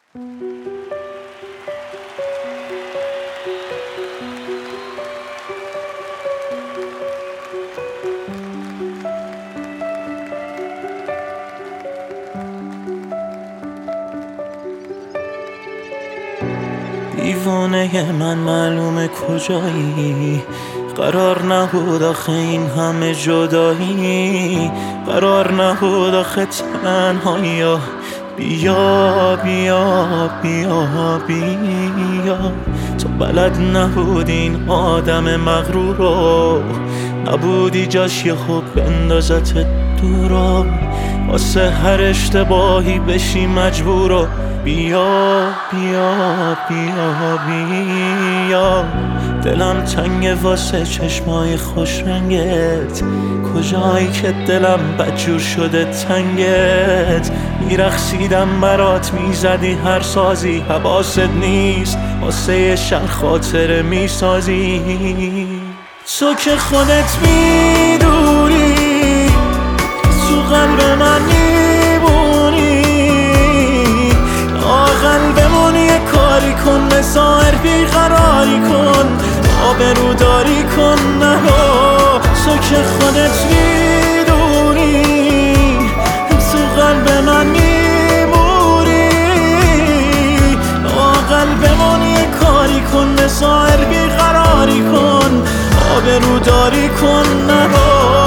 دیوانه من معلومه کجایی، قرار نبود آخه این همه جدایی، قرار نبود آخه تنهایی. بیا بیا بیا بیا، تو بلد نبودی این آدم مغرور رو، نبودی جاش یه خوب بندازت دورا، واسه هر اشتباهی بشی مجبورو. بیا بیا بیا بیا، دلم تنگه واسه چشمای خوش رنگت، کجایی که دلم بدجور شده تنگت. میرقصیدم برات، میزدی هر سازی، حواست نیست واسه یه شهر خاطره میسازی. تو که خودت میدونی تو قلب من میبونی، قلبمون یه کاری کن، مسائر بیقراری کن، آبروداری کن نرو. تو که خودت میدونی تو قلب من میمونی، قلبمون یه کاری کن، مسائر بیقراری کن، آبروداری کن نرو.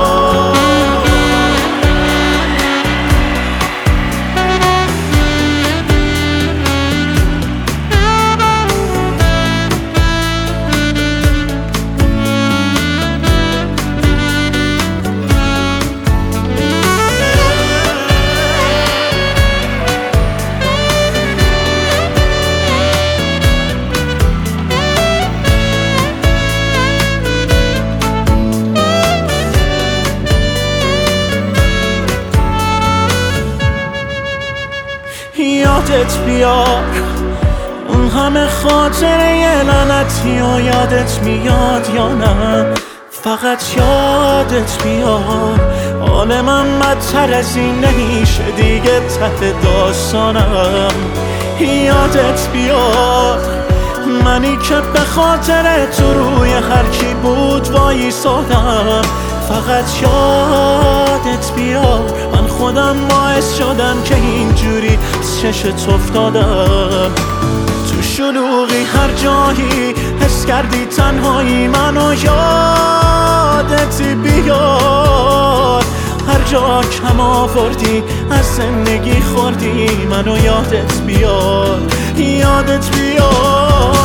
یادت بیار اون همه خاطره لعنتی و یادت میاد یا نه؟ فقط یادت بیار حال من بدتر از این نمیشه دیگه ته داستانم. یادت بیار منی که به خاطر تو روی هرکی بود وایسادم. فقط یادت بیار من خودم باعث شدم که اینجوری از چشت افتادم. تو شلوغی هر جایی حس کردی تنهایی، منو یادت بیار هر جا کم آوردی از زندگی خوردی، منو یادت بیار یادت بیار.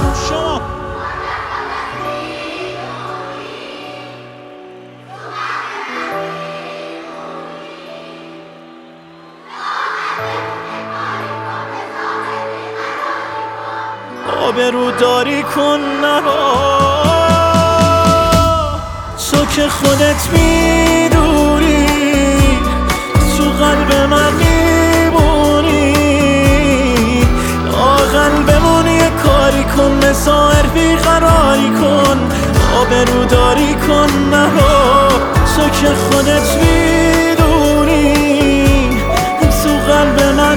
آبروداری کن نرو. تو که خودت میدونی تو قلب من میمونی، قلبمون یه کاری کن، مسائر بیقراری کن، آبروداری کن نرو. تو که خودت میدونی تو قلب من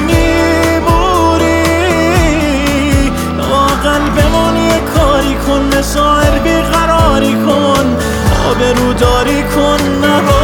قلبمون یه کاری کن، مسائر بیقراری کن، آبروداری کن نرو.